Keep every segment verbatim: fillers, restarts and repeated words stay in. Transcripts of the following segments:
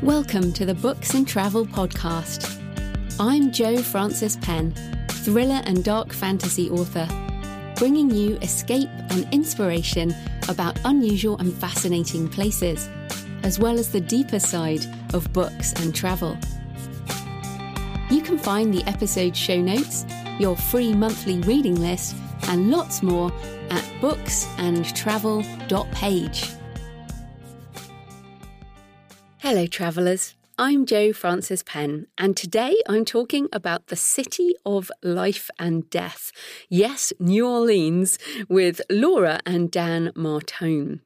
Welcome to the Books and Travel Podcast. I'm Jo Frances Penn, thriller and dark fantasy author, bringing you escape and inspiration about unusual and fascinating places, as well as the deeper side of books and travel. You can find the episode show notes, your free monthly reading list, and lots more at books and travel dot page. Hello travellers, I'm Jo Frances Penn, and today I'm talking about the city of life and death. Yes, New Orleans, with Laura and Dan Martone.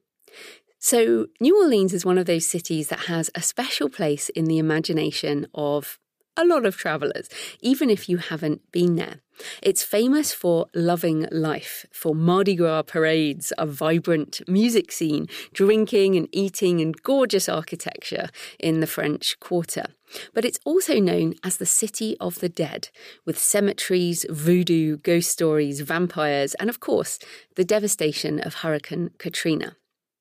So New Orleans is one of those cities that has a special place in the imagination of a lot of travellers, even if you haven't been there. It's famous for loving life, for Mardi Gras parades, a vibrant music scene, drinking and eating, and gorgeous architecture in the French Quarter. But it's also known as the City of the Dead, with cemeteries, voodoo, ghost stories, vampires, and of course, the devastation of Hurricane Katrina.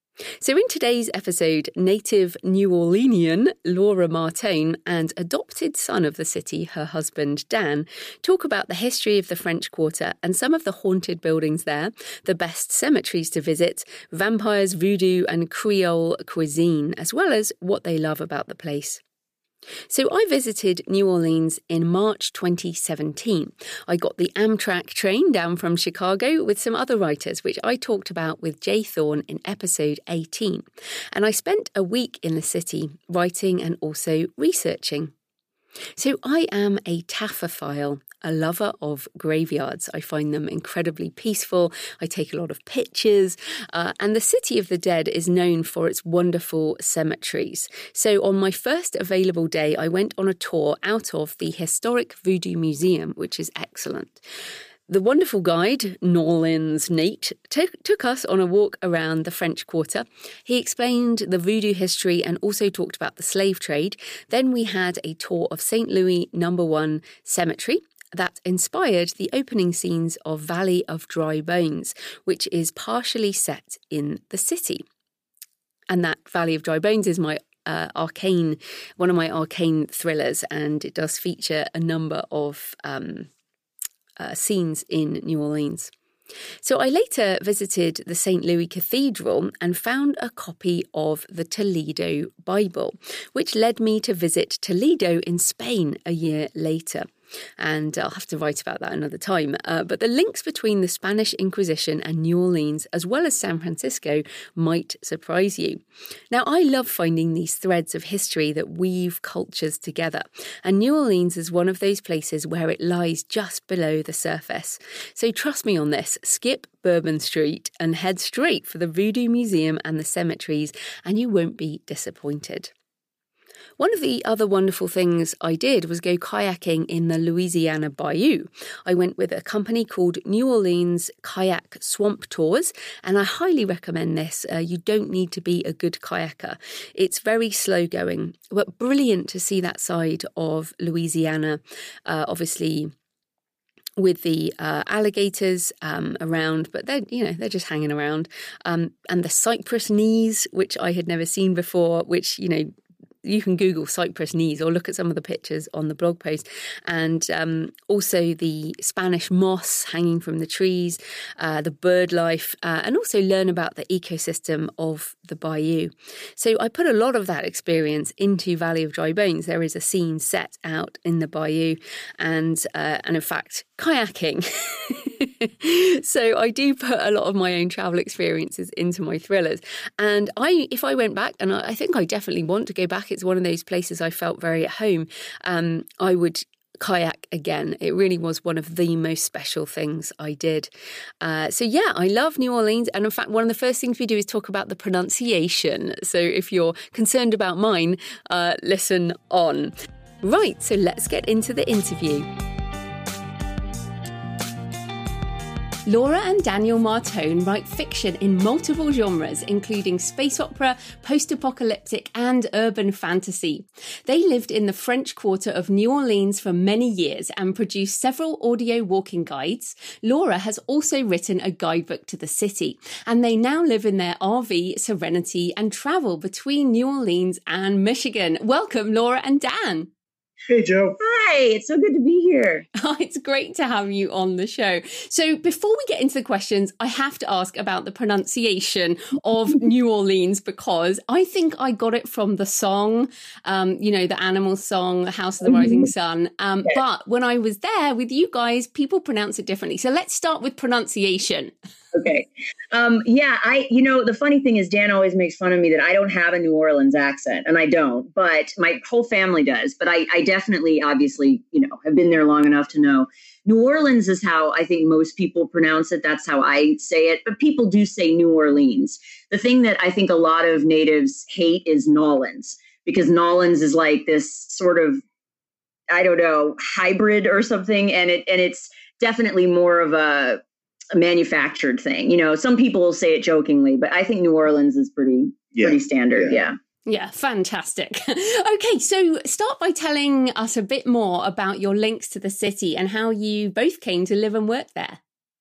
So in today's episode, native New Orleanian Laura Martone and adopted son of the city, her husband Dan, talk about the history of the French Quarter and some of the haunted buildings there, the best cemeteries to visit, vampires, voodoo and Creole cuisine, as well as what they love about the place. So I visited New Orleans in March twenty seventeen. I got the Amtrak train down from Chicago with some other writers, which I talked about with Jay Thorne in episode eighteen. And I spent a week in the city writing and also researching. So I am a taphophile, a lover of graveyards. I find them incredibly peaceful. I take a lot of pictures. Uh, and the City of the Dead is known for its wonderful cemeteries. So on my first available day, I went on a tour out of the Historic Voodoo Museum, which is excellent. The wonderful guide, Norlins Nate, took, took us on a walk around the French Quarter. He explained the voodoo history and also talked about the slave trade. Then we had a tour of Saint Louis Number One Cemetery that inspired the opening scenes of Valley of Dry Bones, which is partially set in the city. And that Valley of Dry Bones is my uh, arcane, one of my arcane thrillers, and it does feature a number of um, Uh, scenes in New Orleans. So I later visited the Saint Louis Cathedral and found a copy of the Toledo Bible, which led me to visit Toledo in Spain a year later. And I'll have to write about that another time. Uh, but the links between the Spanish Inquisition and New Orleans, as well as San Francisco, might surprise you. Now, I love finding these threads of history that weave cultures together. And New Orleans is one of those places where it lies just below the surface. So trust me on this, skip Bourbon Street and head straight for the Voodoo Museum and the cemeteries, and you won't be disappointed. One of the other wonderful things I did was go kayaking in the Louisiana Bayou. I went with a company called New Orleans Kayak Swamp Tours, and I highly recommend this. Uh, you don't need to be a good kayaker. It's very slow going, but brilliant to see that side of Louisiana, uh, obviously with the uh, alligators um, around, but they're, you know, they're just hanging around. Um, and the cypress knees, which I had never seen before, which, you know, you can Google cypress knees or look at some of the pictures on the blog post. And um, also the Spanish moss hanging from the trees, uh, the bird life, uh, and also learn about the ecosystem of the bayou. So I put a lot of that experience into Valley of Dry Bones. There is a scene set out in the bayou and, uh, and in fact, kayaking. So I do put a lot of my own travel experiences into my thrillers. And I, if I went back, and I think I definitely want to go back, it's one of those places I felt very at home, um, I would kayak again. It really was one of the most special things I did. Uh, so yeah, I love New Orleans. And in fact, one of the first things we do is talk about the pronunciation. So if you're concerned about mine, uh, listen on. Right, so let's get into the interview. Laura and Daniel Martone write fiction in multiple genres, including space opera, post-apocalyptic, and urban fantasy. They lived in the French Quarter of New Orleans for many years and produced several audio walking guides. Laura has also written a guidebook to the city, and they now live in their R V, Serenity, and travel between New Orleans and Michigan. Welcome, Laura and Dan. Hey, Joe. Hi, it's so good to be here. Oh, it's great to have you on the show. So before we get into the questions, I have to ask about the pronunciation of New Orleans, because I think I got it from the song, um, you know, the animal song, The House of the Rising Sun. Um, okay. But when I was there with you guys, people pronounce it differently. So let's start with pronunciation. Okay. Um, yeah, I, you know, the funny thing is Dan always makes fun of me that I don't have a New Orleans accent, and I don't, but my whole family does. But I, I definitely, obviously, you know, have been there long enough to know New Orleans is how I think most people pronounce it. That's how I say it. But people do say New Orleans. The thing that I think a lot of natives hate is Nolans, because Nolans is like this sort of, I don't know, hybrid or something. And it, and it's definitely more of a, a manufactured thing. You know, some people will say it jokingly, but I think New Orleans is pretty, yeah. pretty standard. Yeah. yeah. Yeah, fantastic. Okay, so start by telling us a bit more about your links to the city and how you both came to live and work there.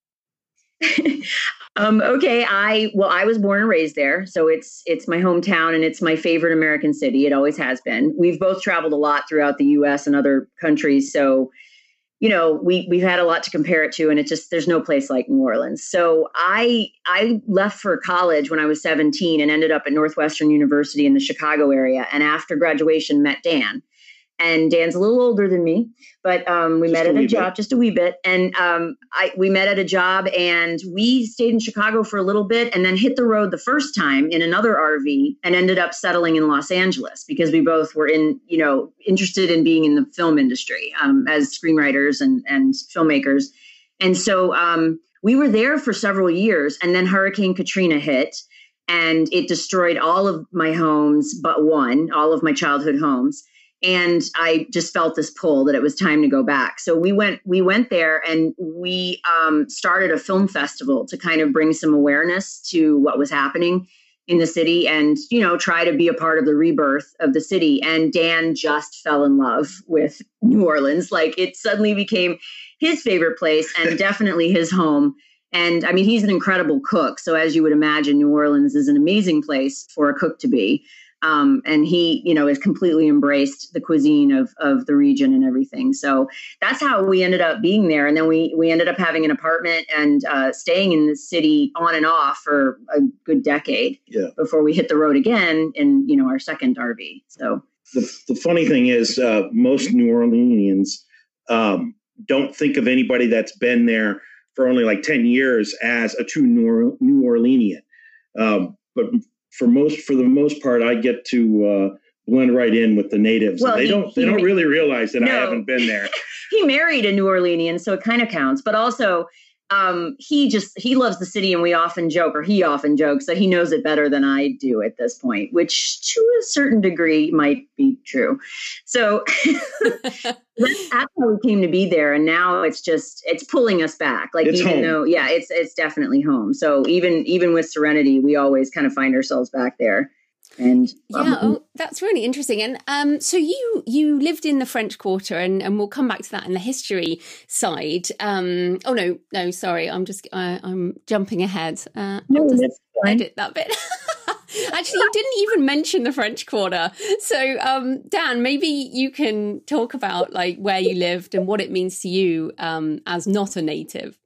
um, okay, I well, I was born and raised there, so it's it's my hometown and it's my favorite American city. It always has been. We've both traveled a lot throughout the U S and other countries, so you know, we, we've had a lot to compare it to, and it just, there's no place like New Orleans. So I, I left for college when I was seventeen and ended up at Northwestern University in the Chicago area. And after graduation, met Dan. And Dan's a little older than me, but um, we just met at a, a job, bit. just a wee bit. And um, I we met at a job, and we stayed in Chicago for a little bit and then hit the road the first time in another R V and ended up settling in Los Angeles because we both were in, you know, interested in being in the film industry um, as screenwriters and, and filmmakers. And so um, we were there for several years, and then Hurricane Katrina hit, and it destroyed all of my homes but one, all of my childhood homes. And I just felt this pull that it was time to go back. So we went, we went there and we um, started a film festival to kind of bring some awareness to what was happening in the city and, you know, try to be a part of the rebirth of the city. And Dan just fell in love with New Orleans. Like, it suddenly became his favorite place and definitely his home. And I mean, he's an incredible cook. So as you would imagine, New Orleans is an amazing place for a cook to be. Um, and he, you know, has completely embraced the cuisine of of the region and everything. So that's how we ended up being there. And then we we ended up having an apartment and uh, staying in the city on and off for a good decade yeah. before we hit the road again in, you know, our second R V. So the, the funny thing is uh, most New Orleanians um, don't think of anybody that's been there for only like ten years as a true New, New Orleanian. Um, but For most, for the most part, I get to uh, blend right in with the natives. Well, they he, don't, they he, don't really realize that no. I haven't been there. He married a New Orleanian, so it kind of counts. But also, um, he just he loves the city, and we often joke, or he often jokes, that he knows it better than I do at this point, which to a certain degree might be true. So that's, that's how we came to be there, and now it's just it's pulling us back. Like it's even home. though, yeah, it's it's definitely home. So even even with Serenity, we always kind of find ourselves back there. And um, yeah, oh, that's really interesting. And um, so you you lived in the French Quarter, and, and we'll come back to that in the history side. Um, oh no, no, sorry, I'm just uh, I'm jumping ahead. Uh, no, I'll just that's fine. Edit that bit. Actually, you didn't even mention the French Quarter. So, um, Dan, maybe you can talk about like where you lived and what it means to you um, as not a native.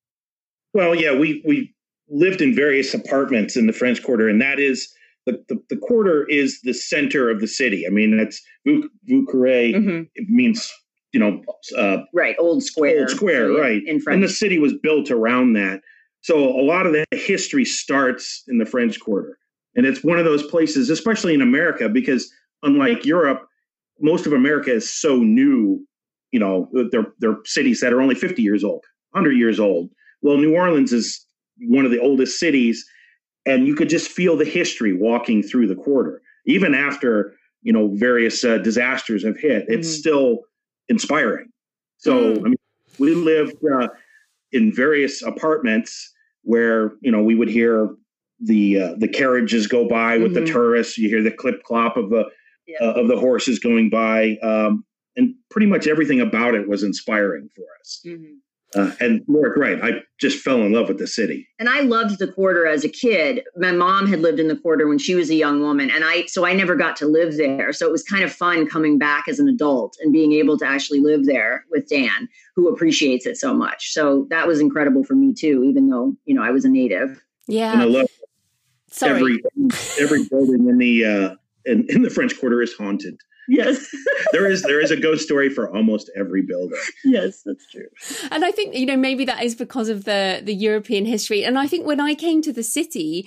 Well, yeah, we we lived in various apartments in the French Quarter, and that is. The, the, the quarter is the center of the city. I mean, that's Vieux Carré. Mm-hmm. It means, you know, uh, right, old square, old square, so, right. In French. And the city was built around that. So a lot of the history starts in the French Quarter, and it's one of those places, especially in America, because unlike Europe, most of America is so new. You know, they're they're cities that are only fifty years old, one hundred years old. Well, New Orleans is one of the oldest cities. And you could just feel the history walking through the quarter, even after, you know, various uh, disasters have hit. It's mm-hmm. still inspiring. So, mm. I mean, we lived uh, in various apartments where, you know, we would hear the uh, the carriages go by with mm-hmm. the tourists. You hear the clip clop of the yeah. uh, of the horses going by, um, and pretty much everything about it was inspiring for us. Mm-hmm. Uh, and Laura's right. I just fell in love with the city. And I loved the Quarter as a kid. My mom had lived in the Quarter when she was a young woman. And I, so I never got to live there. So it was kind of fun coming back as an adult and being able to actually live there with Dan, who appreciates it so much. So that was incredible for me too, even though, you know, I was a native. Yeah. And I love Sorry. every, every building in the, uh, in, in the French Quarter is haunted. Yes. there is there is a ghost story for almost every building. Yes, that's true. And I think, you know, maybe that is because of the the European history. And I think when I came to the city,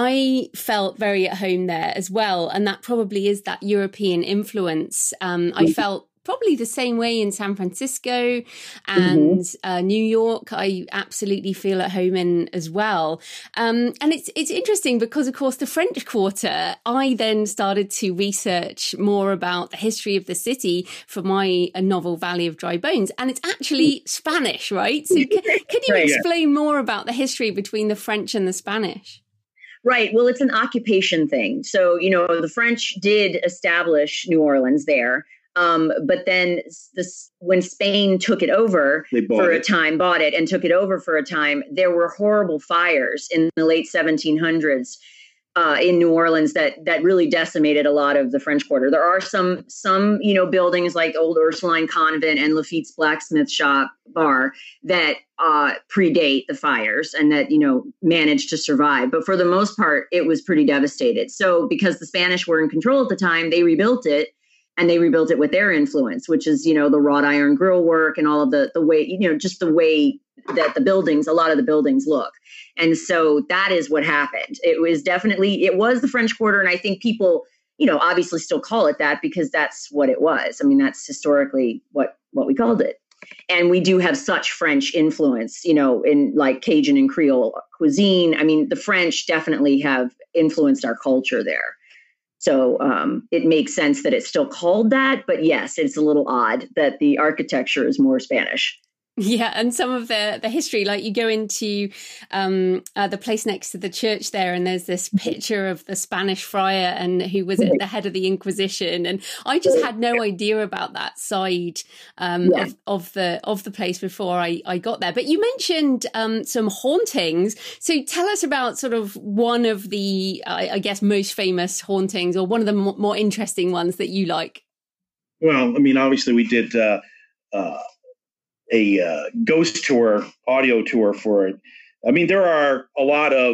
I felt very at home there as well. And that probably is that European influence. Um, I felt probably the same way in San Francisco and mm-hmm. uh, New York. I absolutely feel at home in as well. Um, and it's it's interesting because, of course, the French Quarter, I then started to research more about the history of the city for my uh, novel Valley of Dry Bones. And it's actually Spanish, right? So can, can you right, explain yeah. more about the history between the French and the Spanish? Right. Well, it's an occupation thing. So, you know, the French did establish New Orleans there. Um, but then this, when Spain took it over for it. a time, bought it and took it over for a time, there were horrible fires in the late seventeen hundreds uh, in New Orleans that that really decimated a lot of the French Quarter. There are some some, you know, buildings like Old Ursuline Convent and Lafitte's Blacksmith Shop Bar that uh, predate the fires and that, you know, managed to survive. But for the most part, it was pretty devastated. So because the Spanish were in control at the time, they rebuilt it. And they rebuilt it with their influence, which is, you know, the wrought iron grill work and all of the the way, you know, just the way that the buildings, a lot of the buildings look. And so that is what happened. It was definitely, it was the French Quarter. And I think people, you know, obviously still call it that because that's what it was. I mean, that's historically what, what we called it. And we do have such French influence, you know, in like Cajun and Creole cuisine. I mean, the French definitely have influenced our culture there. So um, it makes sense that it's still called that. But yes, it's a little odd that the architecture is more Spanish. Yeah, and some of the the history, like you go into um, uh, the place next to the church there, and there's this picture of the Spanish friar and who was at the head of the Inquisition, and I just had no idea about that side um, yeah. of, of the of the place before I, I got there. But you mentioned um, some hauntings, so tell us about sort of one of the, I, I guess, most famous hauntings, or one of the more, more interesting ones that you like. Well, I mean, obviously, we did. Uh, uh, a uh, ghost tour, audio tour for it. I mean, there are a lot of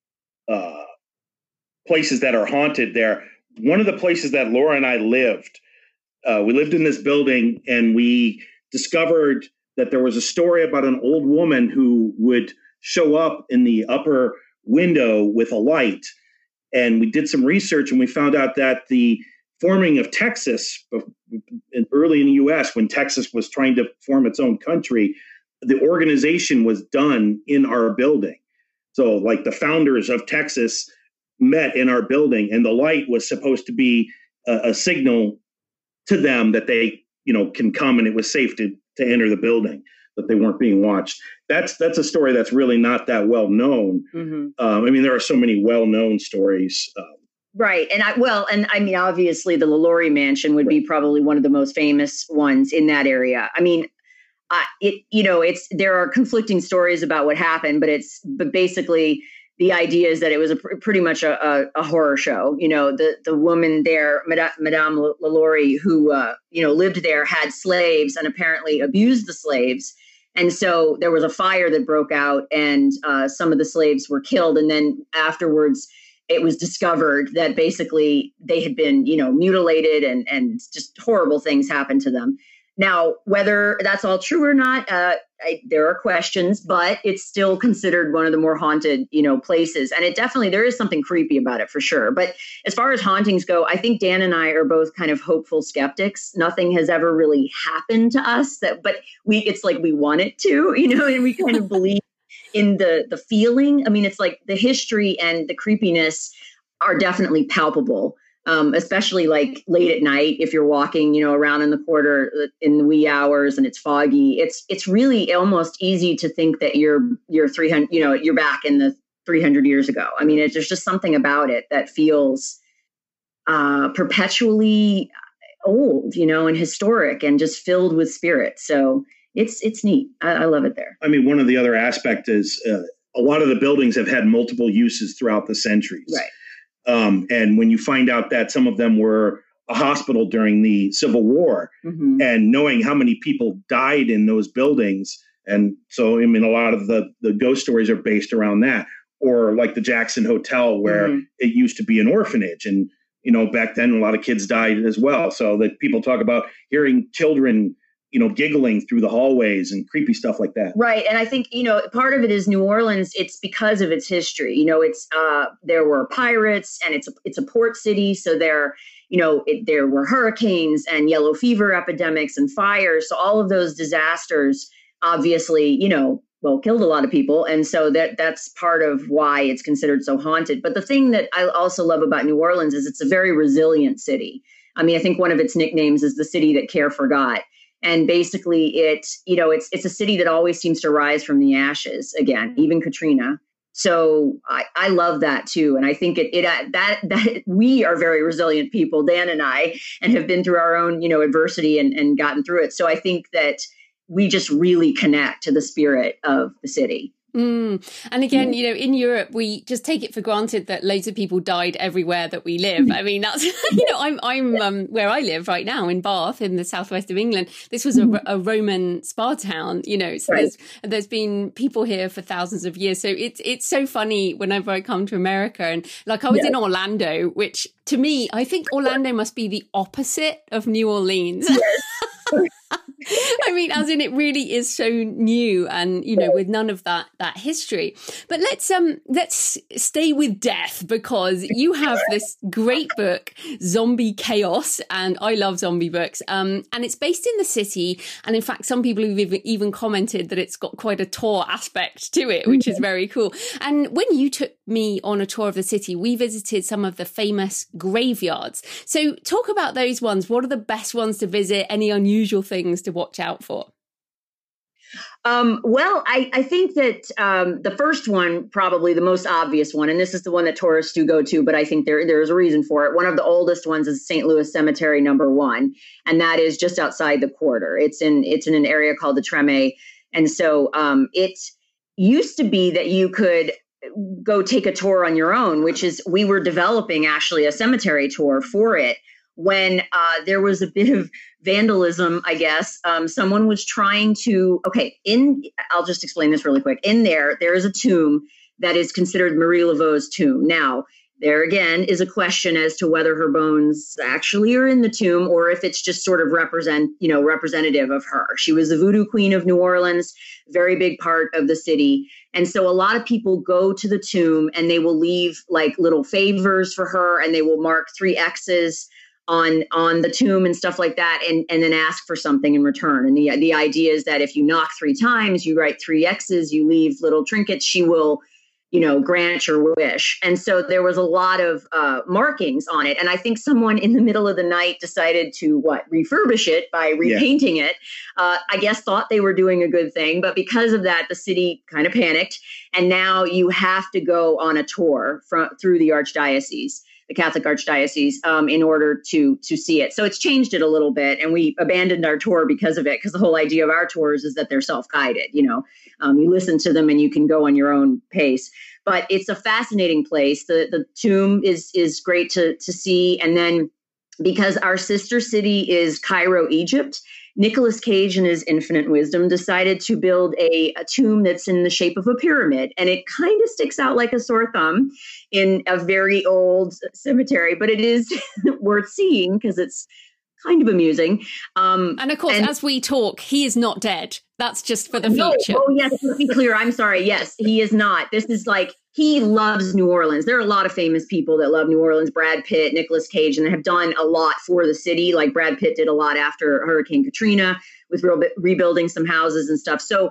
uh, places that are haunted there. One of the places that Laura and I lived, uh, we lived in this building and we discovered that there was a story about an old woman who would show up in the upper window with a light. And we did some research and we found out that the forming of Texas, early in the U S, when Texas was trying to form its own country, the organization was done in our building. So like the founders of Texas met in our building, and the light was supposed to be a, a signal to them that they, you know, can come and it was safe to, to enter the building, that they weren't being watched. That's that's a story that's really not that well known. Mm-hmm. Um, I mean, there are so many well-known stories. Um, Right. And I, well, and I mean, obviously the LaLaurie Mansion would be probably one of the most famous ones in that area. I mean, uh, it, you know, it's, there are conflicting stories about what happened, but it's, but basically the idea is that it was a pr- pretty much a, a, a horror show. You know, the, the woman there, Madame, Madame LaLaurie, who, uh, you know, lived there, had slaves and apparently abused the slaves. And so there was a fire that broke out and uh, some of the slaves were killed. And then afterwards, it was discovered that basically they had been, you know, mutilated and, and just horrible things happened to them. Now, whether that's all true or not, uh, I, there are questions, but it's still considered one of the more haunted, you know, places. And it definitely, there is something creepy about it for sure. But as far as hauntings go, I think Dan and I are both kind of hopeful skeptics. Nothing has ever really happened to us that, but we, it's like we want it to, you know, and we kind of believe in the the feeling. I mean, it's like the history and the creepiness are definitely palpable. Um, especially like late at night, if you're walking, you know, around in the quarter in the wee hours and it's foggy, it's, it's really almost easy to think that you're, you're three hundred, you know, you're back in the three hundred years ago. I mean, it's, there's just something about it that feels uh, perpetually old, you know, and historic and just filled with spirit. So it's, it's neat. I, I love it there. I mean, one of the other aspects is uh, a lot of the buildings have had multiple uses throughout the centuries. Right. Um, and when you find out that some of them were a hospital during the Civil War, mm-hmm. and knowing how many people died in those buildings. And so, I mean, a lot of the, the ghost stories are based around that, or like the Jackson Hotel, where mm-hmm. it used to be an orphanage. And, you know, back then, a lot of kids died as well. So that people talk about hearing children, you know, giggling through the hallways and creepy stuff like that. Right. And I think, you know, part of it is New Orleans. It's because of its history. You know, it's uh, there were pirates and it's a, it's a port city. So there, you know, it, there were hurricanes and yellow fever epidemics and fires. So all of those disasters, obviously, you know, well, killed a lot of people. And so that that's part of why it's considered so haunted. But the thing that I also love about New Orleans is it's a very resilient city. I mean, I think one of its nicknames is the city that care forgot. And basically, it, you know, it's it's a city that always seems to rise from the ashes again, even Katrina. So I, I love that too, and I think it it uh, that that we are very resilient people, Dan and I, and have been through our own, you know, adversity and, and gotten through it. So I think that we just really connect to the spirit of the city. Mm. And again, you know, in Europe, we just take it for granted that loads of people died everywhere that we live. I mean, that's, you know, I'm I'm um, where I live right now in Bath in the southwest of England. This was a, a Roman spa town, you know, so right. there's there's been people here for thousands of years. So it's it's so funny whenever I come to America, and like I was yeah. in Orlando, which to me, I think Orlando must be the opposite of New Orleans. Yes. I mean, as in it really is so new and, you know, with none of that that history. But let's um let's stay with death, because you have this great book, Zombie Chaos, and I love zombie books. Um, and it's based in the city. And in fact, some people have even commented that it's got quite a tour aspect to it, which is very cool. And when you took me on a tour of the city, we visited some of the famous graveyards. So talk about those ones. What are the best ones to visit? Any unusual things to watch out for? Um, well, I, I think that um, the first one, probably the most obvious one, and this is the one that tourists do go to, but I think there there's a reason for it. One of the oldest ones is Saint Louis Cemetery number one, and that is just outside the quarter. It's in it's in an area called the Treme, and so um, it used to be that you could go take a tour on your own, which is we were developing actually a cemetery tour for it. When uh, there was a bit of vandalism, I guess, um, someone was trying to, okay, in, I'll just explain this really quick. In there, there is a tomb that is considered Marie Laveau's tomb. Now, there again is a question as to whether her bones actually are in the tomb or if it's just sort of represent, you know, representative of her. She was the voodoo queen of New Orleans, very big part of the city. And so a lot of people go to the tomb and they will leave like little favors for her, and they will mark three X's on on the tomb and stuff like that, and, and then ask for something in return. And the the idea is that if you knock three times, you write three X's, you leave little trinkets, she will, you know, grant your wish. And so there was a lot of uh, markings on it. And I think someone in the middle of the night decided to, what, refurbish it by repainting yeah. it. Uh, I guess thought they were doing a good thing. But because of that, the city kind of panicked. And now you have to go on a tour from, through the Archdiocese. The Catholic Archdiocese, um, in order to to see it. So it's changed it a little bit, and we abandoned our tour because of it, because the whole idea of our tours is that they're self-guided. You know, um, you listen to them and you can go on your own pace. But it's a fascinating place. The the tomb is is great to to see, and then because our sister city is Cairo, Egypt, Nicolas Cage, in his infinite wisdom, decided to build a, a tomb that's in the shape of a pyramid. And it kind of sticks out like a sore thumb in a very old cemetery, but it is worth seeing because it's kind of amusing. Um, and of course, and, as we talk, he is not dead. That's just for the no, future. Oh, yes, to be clear, I'm sorry. Yes, he is not. This is like, he loves New Orleans. There are a lot of famous people that love New Orleans, Brad Pitt, Nicolas Cage, and have done a lot for the city. Like Brad Pitt did a lot after Hurricane Katrina with re- rebuilding some houses and stuff. So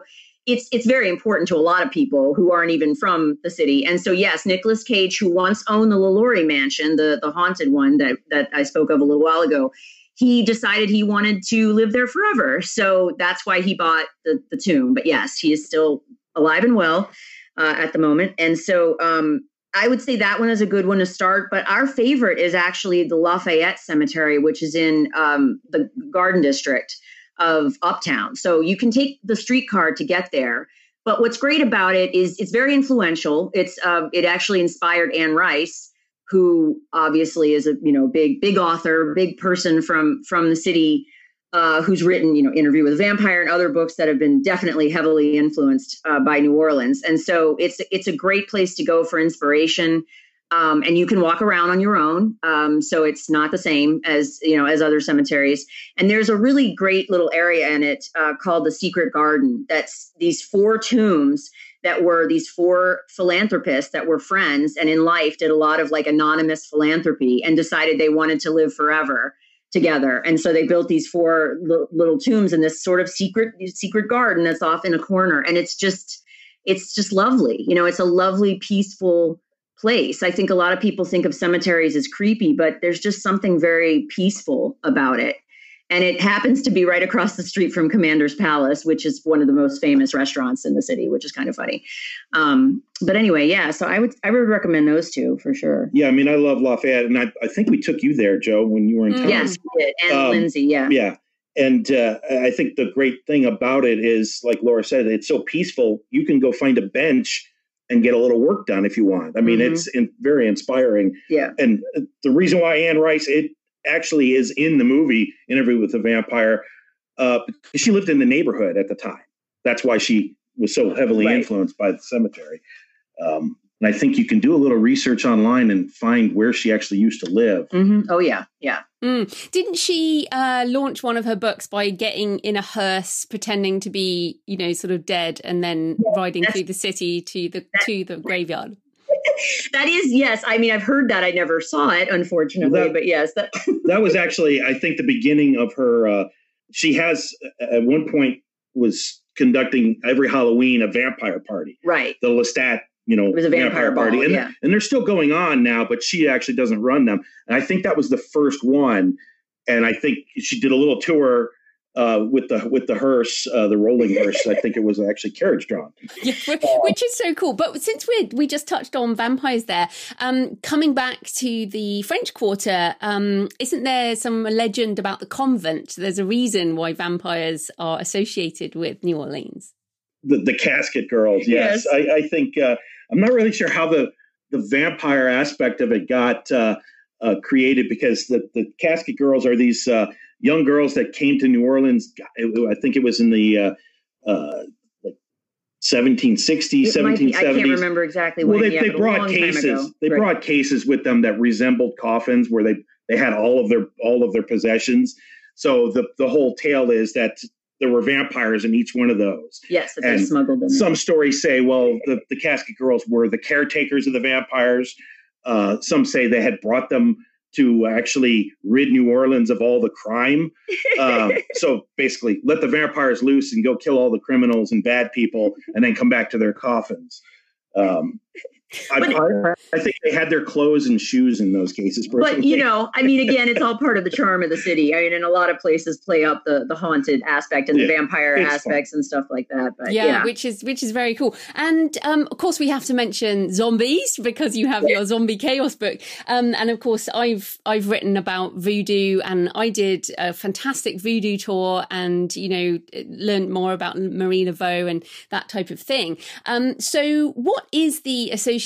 it's it's very important to a lot of people who aren't even from the city. And so, yes, Nicolas Cage, who once owned the LaLaurie Mansion, the, the haunted one that, that I spoke of a little while ago, he decided he wanted to live there forever. So that's why he bought the, the tomb. But yes, he is still alive and well uh, at the moment. And so um, I would say that one is a good one to start. But our favorite is actually the Lafayette Cemetery, which is in um, the Garden District of Uptown. So you can take the streetcar to get there. But what's great about it is it's very influential. It's uh, it actually inspired Anne Rice, who obviously is a you know big big author, big person from from the city, uh, who's written you know Interview with a Vampire and other books that have been definitely heavily influenced uh, by New Orleans. And so it's it's a great place to go for inspiration. Um, and you can walk around on your own. Um, so it's not the same as, you know, as other cemeteries. And there's a really great little area in it uh, called the Secret Garden. That's these four tombs that were these four philanthropists that were friends and in life did a lot of like anonymous philanthropy and decided they wanted to live forever together. And so they built these four l- little tombs in this sort of secret, secret garden that's off in a corner. And it's just, it's just lovely. You know, it's a lovely, peaceful place. I think a lot of people think of cemeteries as creepy, but there's just something very peaceful about it. And it happens to be right across the street from Commander's Palace, which is one of the most famous restaurants in the city, which is kind of funny. Um, but anyway, yeah, so I would I would recommend those two for sure. Yeah, I mean, I love Lafayette, and I, I think we took you there, Joe, when you were in town. Yes, we did. And um, Lindsay, yeah. Yeah. And uh, I think the great thing about it is, like Laura said, it's so peaceful. You can go find a bench and get a little work done if you want. I mean, mm-hmm. it's in, very inspiring. Yeah. And the reason why Anne Rice, it actually is in the movie Interview with the Vampire, uh, because she lived in the neighborhood at the time. That's why she was so heavily right. influenced by the cemetery. Um, and I think you can do a little research online and find where she actually used to live. Mm-hmm. Oh, yeah. Yeah. Mm. Didn't she uh, launch one of her books by getting in a hearse, pretending to be, you know, sort of dead, and then yeah, riding through the city to the to the graveyard? That is, yes. I mean, I've heard that. I never saw it, unfortunately, that, but yes. That that was actually, I think, the beginning of her. Uh, she has, at one point, was conducting every Halloween a vampire party. Right. The Lestat, you know, it was a vampire, vampire party. Ball, and, yeah. and they're still going on now, but she actually doesn't run them. And I think that was the first one. And I think she did a little tour uh, with the with the hearse, uh, the rolling hearse. I think it was actually carriage drawn. Yeah, which is so cool. But since we we just touched on vampires there, um, coming back to the French Quarter, um, isn't there some legend about the convent? There's a reason why vampires are associated with New Orleans. The, the casket girls, yes. yes. I, I think uh, I'm not really sure how the, the vampire aspect of it got uh, uh, created, because the, the casket girls are these uh, young girls that came to New Orleans. I think it was in the uh, uh, like seventeen sixties, seventeen seventies. I can't remember exactly when. Well, they, yeah, they brought cases. They right. brought cases with them that resembled coffins, where they, they had all of their all of their possessions. So the the whole tale is that there were vampires in each one of those. Yes, that they smuggled them. Some stories say, well, the, the casket girls were the caretakers of the vampires. Uh, some say they had brought them to actually rid New Orleans of all the crime. Um, so basically, let the vampires loose and go kill all the criminals and bad people, and then come back to their coffins. Um, I, I, I think they had their clothes and shoes in those cases. Personally. But, you know, I mean, again, it's all part of the charm of the city. I mean, and a lot of places play up the, the haunted aspect and yeah, the vampire aspects fun. and stuff like that. But yeah, yeah, which is which is very cool. And um, of course, we have to mention zombies, because you have your Zombie Chaos book. Um, and of course, I've I've written about voodoo, and I did a fantastic voodoo tour, and you know, learned more about Marie Laveau and that type of thing. Um, so, what is the association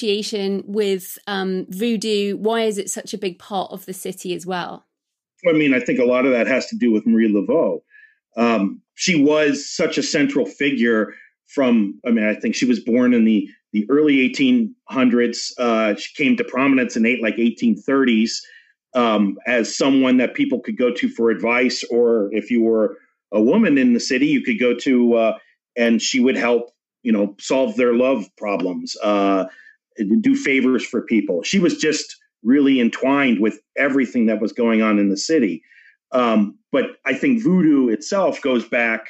with um, voodoo? Why is it such a big part of the city as well? I mean, I think a lot of that has to do with Marie Laveau. Um, she was such a central figure from, I mean, I think she was born in the, the early eighteen hundreds. Uh, she came to prominence in eight, like eighteen thirties um, as someone that people could go to for advice, or if you were a woman in the city, you could go to, uh, and she would help, you know, solve their love problems, uh, do favors for people. She was just really entwined with everything that was going on in the city. Um, but I think voodoo itself goes back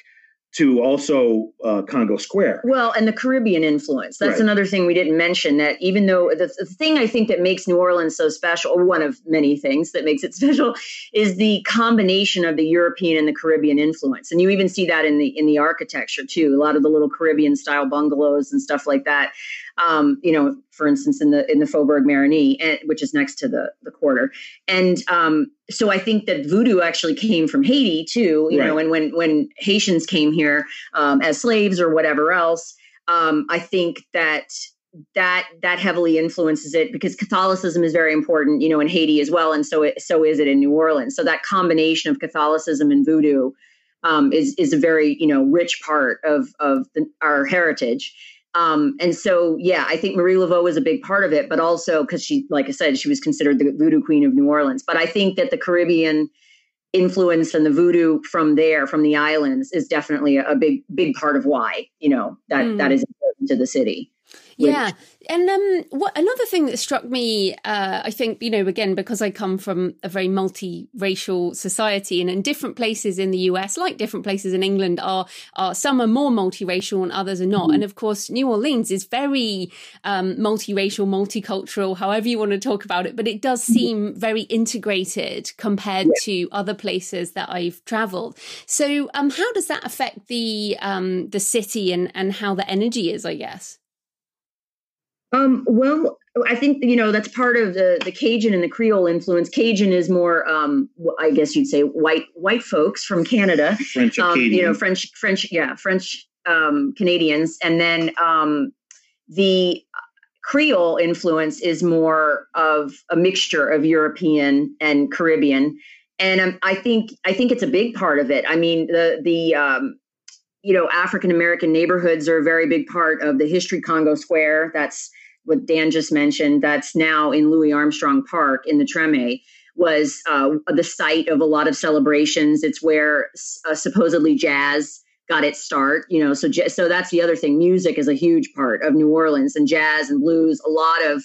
to also uh, Congo Square. Well, and the Caribbean influence. That's Right. another thing we didn't mention, that even though the, the thing I think that makes New Orleans so special, or one of many things that makes it special, is the combination of the European and the Caribbean influence. And you even see that in the in the architecture too. A lot of the little Caribbean style bungalows and stuff like that. Um, you know, for instance, in the in the Faubourg Marigny, and, which is next to the the quarter. And um, so I think that voodoo actually came from Haiti too. You Right. know, and when when Haitians came here um, as slaves or whatever else, um, I think that that that heavily influences it, because Catholicism is very important, you know, in Haiti as well, and so it, so is it in New Orleans. So that combination of Catholicism and voodoo um, is is a very, you know, rich part of of the, our heritage. Um, and so, yeah, I think Marie Laveau was a big part of it, but also because she, like I said, she was considered the voodoo queen of New Orleans. But I think that the Caribbean influence and the voodoo from there, from the islands, is definitely a, a big, big part of why, you know, that, Mm. that is important to the city. Yeah. And um, what another thing that struck me, uh, I think, you know, again, because I come from a very multiracial society, and in different places in the U S, like different places in England, are, are some are more multiracial and others are not. Mm-hmm. And of course, New Orleans is very um, multiracial, multicultural, however you want to talk about it. But it does seem very integrated compared yeah. to other places that I've traveled. So um, how does that affect the um, the city and, and how the energy is, I guess? Um, well, I think, you know, that's part of the, the Cajun and the Creole influence. Cajun is more, um, I guess you'd say white, white folks from Canada, French, um, you know, French, French, yeah, French, um, Canadians. And then, um, the Creole influence is more of a mixture of European and Caribbean. And um, I think, I think it's a big part of it. I mean, the, the, um, you know, African-American neighborhoods are a very big part of the History Congo Square. That's what Dan just mentioned. That's now in Louis Armstrong Park in the Treme, was uh, the site of a lot of celebrations. It's where uh, supposedly jazz got its start, you know, so, so that's the other thing. Music is a huge part of New Orleans, and jazz and blues. A lot of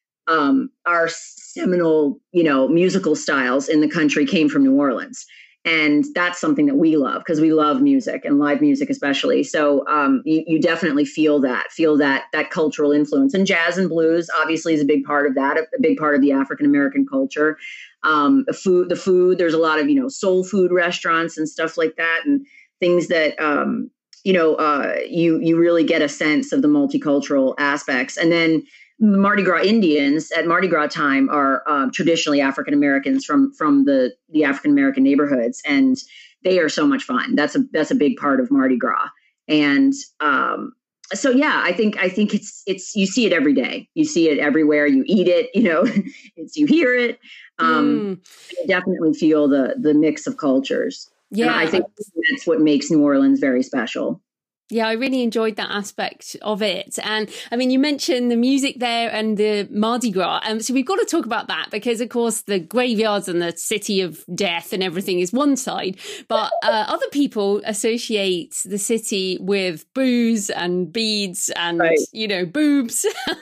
um, our seminal, you know, musical styles in the country came from New Orleans. And that's something that we love, because we love music and live music especially. So um, you, you definitely feel that, feel that that cultural influence. And jazz and blues obviously is a big part of that, a big part of the African-American culture. Um, the food, the food, there's a lot of, you know, soul food restaurants and stuff like that, and things that, um, you know, uh, you you really get a sense of the multicultural aspects. And then Mardi Gras Indians at Mardi Gras time are um, traditionally African Americans from from the the African American neighborhoods, and they are so much fun. That's a that's a big part of Mardi Gras. And um, so yeah, I think I think it's it's you see it every day. You see it everywhere. You eat it. You know, it's you hear it. Um, mm. You definitely feel the the mix of cultures. Yeah, and I think that's what makes New Orleans very special. Yeah, I really enjoyed that aspect of it. And I mean, you mentioned the music there and the Mardi Gras. Um, so we've got to talk about that, because, of course, the graveyards and the city of death and everything is one side. But uh, other people associate the city with booze and beads and, right. you know, boobs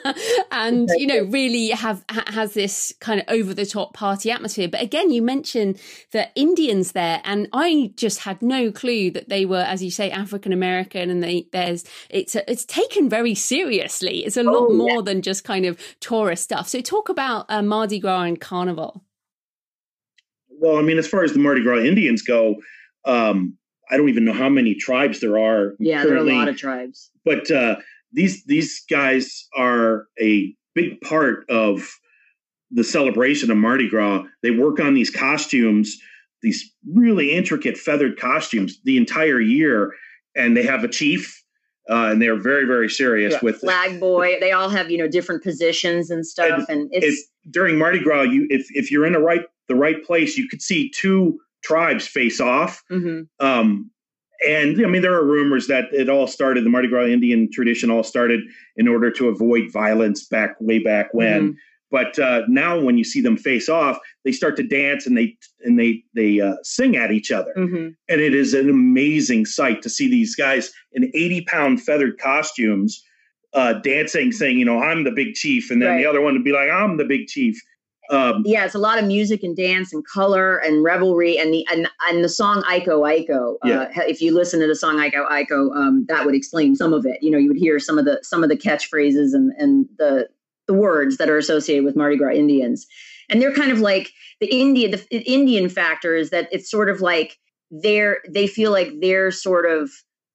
and, you know, really have ha- has this kind of over the top party atmosphere. But again, you mentioned the Indians there, and I just had no clue that they were, as you say, African American. And they, there's it's a, it's taken very seriously. It's a lot oh, more yeah. than just kind of tourist stuff. So talk about uh, Mardi Gras and Carnival. Well, I mean, as far as the Mardi Gras Indians go, um, I don't even know how many tribes there are. Yeah, currently, there are a lot of tribes. But uh, these these guys are a big part of the celebration of Mardi Gras. They work on these costumes, these really intricate feathered costumes the entire year. And they have a chief, uh, and they're very, very serious yeah. with flag boy. They all have, you know, different positions and stuff. And, and it's, it's during Mardi Gras. You, if if you're in the right the right place, you could see two tribes face off. Mm-hmm. Um, and I mean, there are rumors that it all started. The Mardi Gras Indian tradition all started in order to avoid violence back way back when. Mm-hmm. But uh, now, when you see them face off, they start to dance and they and they they uh, sing at each other, mm-hmm. and it is an amazing sight to see these guys in eighty pound feathered costumes uh, dancing, saying, "You know, I'm the big chief," and then right. the other one would be like, "I'm the big chief." Um, yeah, it's a lot of music and dance and color and revelry and the and, and the song Aiko Aiko. Uh, Yeah. If you listen to the song Aiko Aiko, um, that would explain some of it. You know, you would hear some of the some of the catchphrases and and the the words that are associated with Mardi Gras Indians, and they're kind of like the Indian. The, the Indian factor is that it's sort of like they're they feel like they're sort of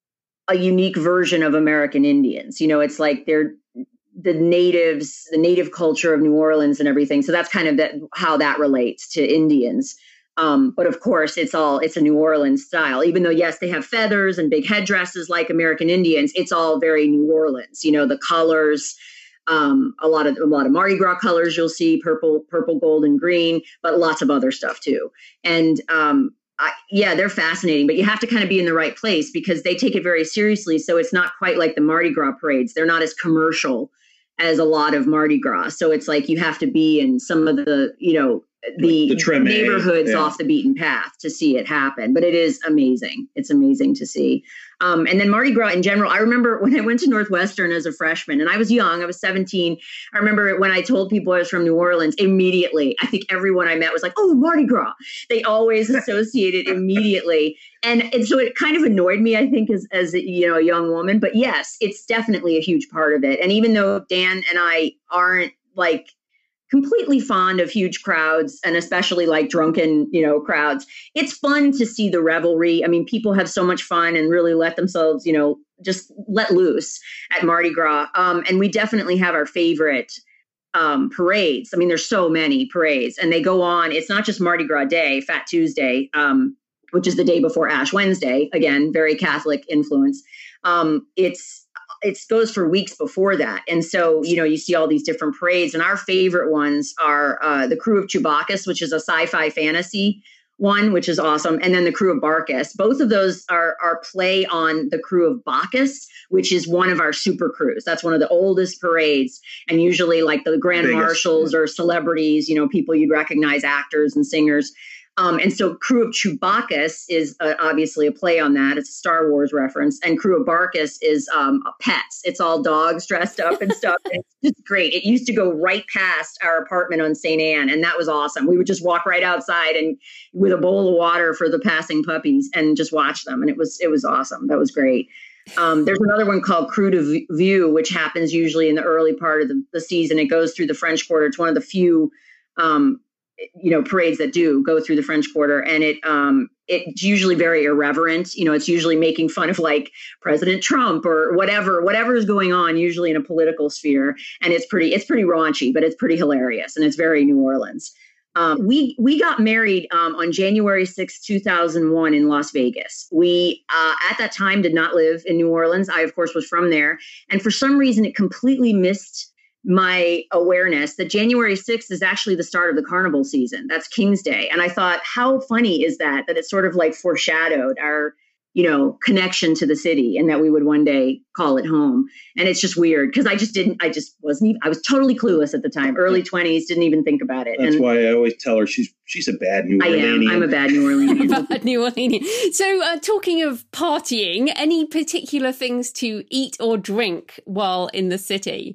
a unique version of American Indians. You know, it's like they're the natives, the native culture of New Orleans and everything. So that's kind of that, how that relates to Indians. Um, but of course, it's all, it's a New Orleans style, even though, yes, they have feathers and big headdresses like American Indians. It's all very New Orleans, you know, the colors, um, a lot of, a lot of Mardi Gras colors you'll see, purple, purple, gold, and green, but lots of other stuff too. And, um, I, yeah, they're fascinating, but you have to kind of be in the right place because they take it very seriously. So it's not quite like the Mardi Gras parades. They're not as commercial as a lot of Mardi Gras. So it's like you have to be in some of the, you know, the, the Treme, neighborhoods yeah. off the beaten path to see it happen. But it is amazing. It's amazing to see. Um, and then Mardi Gras in general, I remember when I went to Northwestern as a freshman and I was young, I was seventeen. I remember when I told people I was from New Orleans, immediately, I think everyone I met was like, oh, Mardi Gras. They always associated immediately. And, and so it kind of annoyed me, I think, as, as you know, a young woman. But yes, it's definitely a huge part of it. And even though Dan and I aren't like completely fond of huge crowds and especially like drunken, you know, crowds, it's fun to see the revelry. I mean, people have so much fun and really let themselves, you know, just let loose at Mardi Gras. Um, and we definitely have our favorite um, parades. I mean, there's so many parades and they go on. It's not just Mardi Gras Day, Fat Tuesday, um, which is the day before Ash Wednesday. Again, very Catholic influence. Um, it's It goes for weeks before that. And so, you know, you see all these different parades and our favorite ones are uh, the Crew of Chewbacca, which is a sci-fi fantasy one, which is awesome. And then the Crew of Barkus. Both of those are, are play on the Crew of Bacchus, which is one of our super crews. That's one of the oldest parades. And usually like the grand Biggest, marshals yeah. or celebrities, you know, people you'd recognize, actors and singers. Um, and so Crew of Chewbacca is uh, obviously a play on that. It's a Star Wars reference. And Crew of Barkus is um, pets. It's all dogs dressed up and stuff. And it's just great. It used to go right past our apartment on Saint Anne. And that was awesome. We would just walk right outside and with a bowl of water for the passing puppies and just watch them. And it was, it was awesome. That was great. Um, there's another one called Crew de View, which happens usually in the early part of the, the season. It goes through the French Quarter. It's one of the few um you know, parades that do go through the French Quarter. And it, um, it's usually very irreverent. You know, it's usually making fun of like President Trump or whatever, whatever is going on, usually in a political sphere. And it's pretty, it's pretty raunchy, but it's pretty hilarious. And it's very New Orleans. Um, we, we got married, um, on January sixth, two thousand one in Las Vegas. We, uh, at that time did not live in New Orleans. I, of course, was from there. And for some reason, it completely missed my awareness that January sixth is actually the start of the carnival season. That's King's Day. And I thought, how funny is that, that it sort of like foreshadowed our, you know, connection to the city and that we would one day call it home. And it's just weird because I just didn't, I just wasn't even, I was totally clueless at the time, early twenties, didn't even think about it. That's and why I always tell her she's, she's a bad New Orleanian. I am, I'm a bad New Orleanian. Bad New Orleanian. So uh, talking of partying, any particular things to eat or drink while in the city?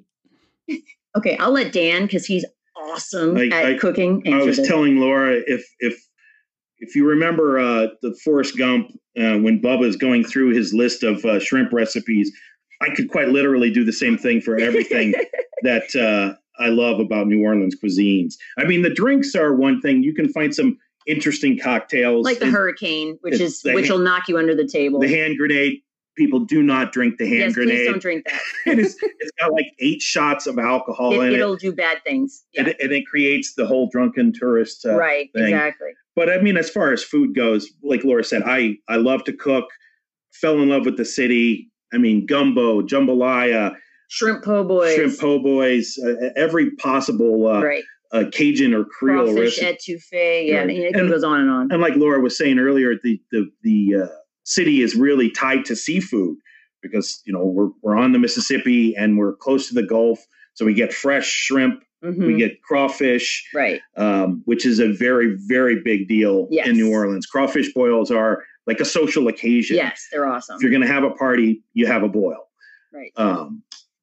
Okay, I'll let Dan, because he's awesome I, at I, cooking. I was this. telling Laura, if if if you remember uh, the Forrest Gump, uh, when Bubba's going through his list of uh, shrimp recipes, I could quite literally do the same thing for everything that uh, I love about New Orleans cuisines. I mean, the drinks are one thing. You can find some interesting cocktails. Like the it, Hurricane, which is the, which will knock you under the table. The hand grenade. People do not drink the hand yes, grenade. Please don't drink that. it is, it's got like eight shots of alcohol it, in it'll it. do bad things. Yeah. And, it, and it creates the whole drunken tourist uh, right, thing. exactly. But I mean, as far as food goes, like Laura said, I, I love to cook, fell in love with the city. I mean, gumbo, jambalaya, shrimp po' boys, shrimp po' boys, uh, every possible uh, right. uh, Cajun or Creole crawfish recipe. etouffee. Yeah, Right. it and, goes on and on. And like Laura was saying earlier, the the the uh, city is really tied to seafood. Because, you know, we're we're on the Mississippi and we're close to the Gulf. So we get fresh shrimp, mm-hmm. we get crawfish, right? Um, which is a very, very big deal yes. in New Orleans. Crawfish boils are like a social occasion. Yes, they're awesome. If you're going to have a party, you have a boil. Right. Um,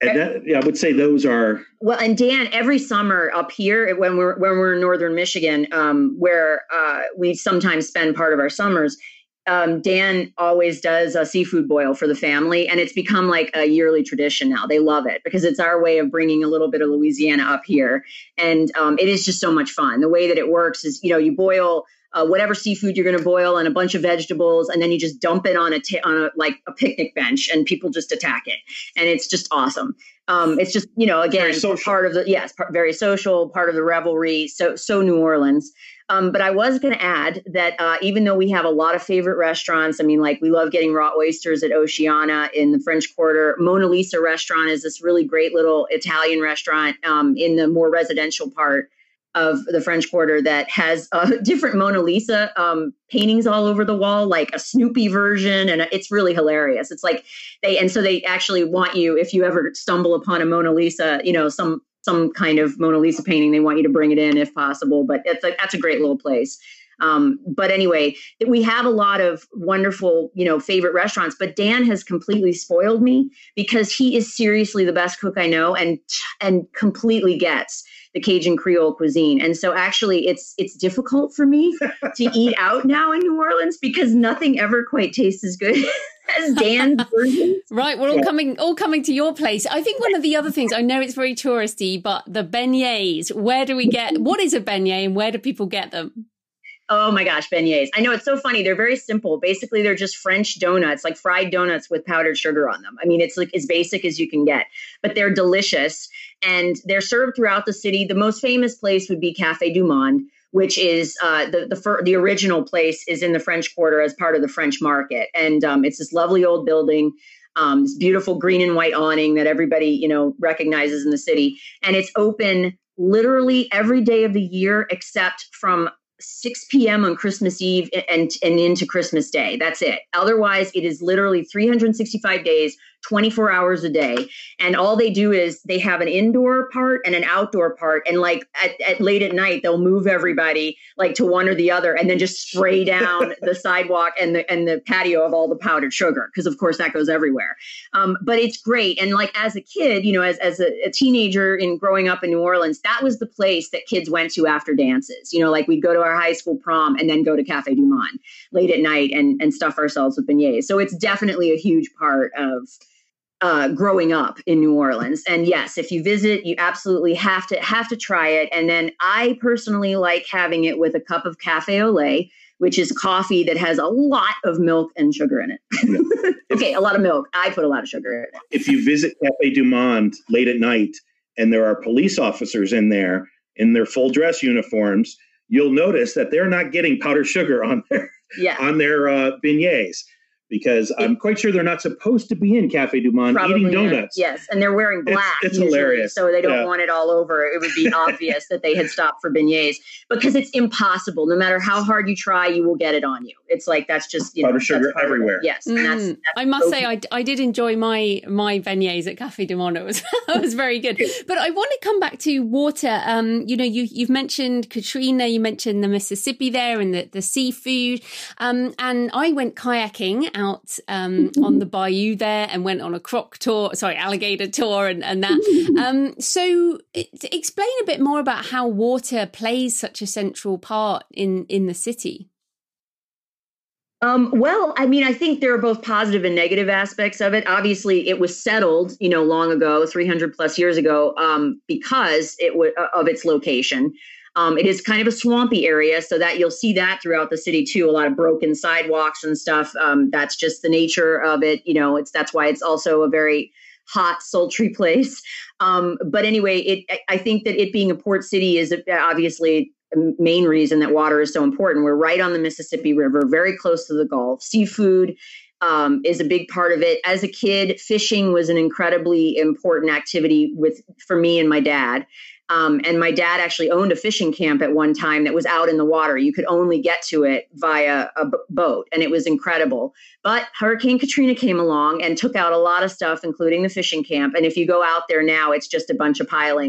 And that, yeah, I would say those are well. And Dan, every summer up here when we're when we're in northern Michigan, um, where uh, we sometimes spend part of our summers, um, Dan always does a seafood boil for the family, and it's become like a yearly tradition now. They love it because it's our way of bringing a little bit of Louisiana up here, and um, it is just so much fun. The way that it works is, you know, you boil Uh, whatever seafood you're going to boil and a bunch of vegetables, and then you just dump it on a t- on a like a picnic bench, and people just attack it, and it's just awesome. Um, it's just, you know, again, part of the yes, part, very social, part of the revelry. So so New Orleans. Um, but I was going to add that uh, even though we have a lot of favorite restaurants, I mean, like we love getting raw oysters at Oceana in the French Quarter. Mona Lisa restaurant is this really great little Italian restaurant um, in the more residential part of the French Quarter that has uh, different Mona Lisa um, paintings all over the wall, like a Snoopy version. And it's really hilarious. It's like they, and so they actually want you, if you ever stumble upon a Mona Lisa, you know, some, some kind of Mona Lisa painting, they want you to bring it in if possible, but it's like, that's a great little place. Um, but anyway, we have a lot of wonderful, you know, favorite restaurants, but Dan has completely spoiled me because he is seriously the best cook I know, and, and completely gets the Cajun Creole cuisine. And so actually it's, it's difficult for me to eat out now in New Orleans because nothing ever quite tastes as good as Dan's version. Right. We're all coming, all coming to your place. I think one of the other things, I know it's very touristy, but the beignets, where do we get, what is a beignet and where do people get them? Oh my gosh, beignets. I know, it's so funny. They're very simple. Basically, they're just French donuts, like fried donuts with powdered sugar on them. I mean, it's like as basic as you can get, but they're delicious and they're served throughout the city. The most famous place would be Café du Monde, which is uh, the the, fir- the original place is in the French Quarter as part of the French Market. And um, it's this lovely old building, um, this beautiful green and white awning that everybody, you know, recognizes in the city. And it's open literally every day of the year except from six p.m. on Christmas Eve and, and into Christmas Day. That's it. Otherwise, it is literally three hundred sixty-five days, twenty-four hours a day. And all they do is they have an indoor part and an outdoor part. And like at, at late at night, they'll move everybody like to one or the other and then just spray down the sidewalk and the and the patio of all the powdered sugar. Because of course that goes everywhere. Um, but it's great. And like as a kid, you know, as, as a, a teenager in growing up in New Orleans, that was the place that kids went to after dances. You know, like we'd go to our high school prom and then go to Café du Monde late at night and, and stuff ourselves with beignets. So it's definitely a huge part of uh, growing up in New Orleans. And yes, if you visit, you absolutely have to have to try it. And then I personally like having it with a cup of cafe au lait, which is coffee that has a lot of milk and sugar in it. Yeah. Okay, a lot of milk. I put a lot of sugar in it. If you visit Café du Monde late at night and there are police officers in there in their full dress uniforms, you'll notice that they're not getting powdered sugar on their yeah. on their uh, beignets. Because it, I'm quite sure they're not supposed to be in Café du Monde eating donuts. Not. Yes, and they're wearing black. It's, it's usually, hilarious. So they don't yeah. want it all over. It would be obvious that they had stopped for beignets because it's impossible. No matter how hard you try, you will get it on you. It's like that's just, you know. Powdered sugar everywhere. Yes. Mm. And that's, that's I must so say, I, I did enjoy my my beignets at Café du Monde. It was, it was very good. But I want to come back to water. Um, you know, you, you've mentioned Katrina, you mentioned the Mississippi there and the, the seafood. Um, and I went kayaking out um, on the bayou there and went on a croc tour, sorry, alligator tour and, and that. Um, so it, explain a bit more about how water plays such a central part in, in the city. Um, well, I mean, I think there are both positive and negative aspects of it. Obviously, it was settled, you know, long ago, three hundred plus years ago, um, because it w- of its location. Um, it is kind of a swampy area, so that you'll see that throughout the city too. A lot of broken sidewalks and stuff. Um, that's just the nature of it. You know, it's that's why it's also a very hot, sultry place. Um, but anyway, it I think that it being a port city is obviously a main reason that water is so important. We're right on the Mississippi River, very close to the Gulf. Seafood um, is a big part of it. As a kid, fishing was an incredibly important activity with for me and my dad. Um, and my dad actually owned a fishing camp at one time that was out in the water. You could only get to it via a b- boat, and it was incredible. But Hurricane Katrina came along and took out a lot of stuff, including the fishing camp. And if you go out there now, it's just a bunch of pilings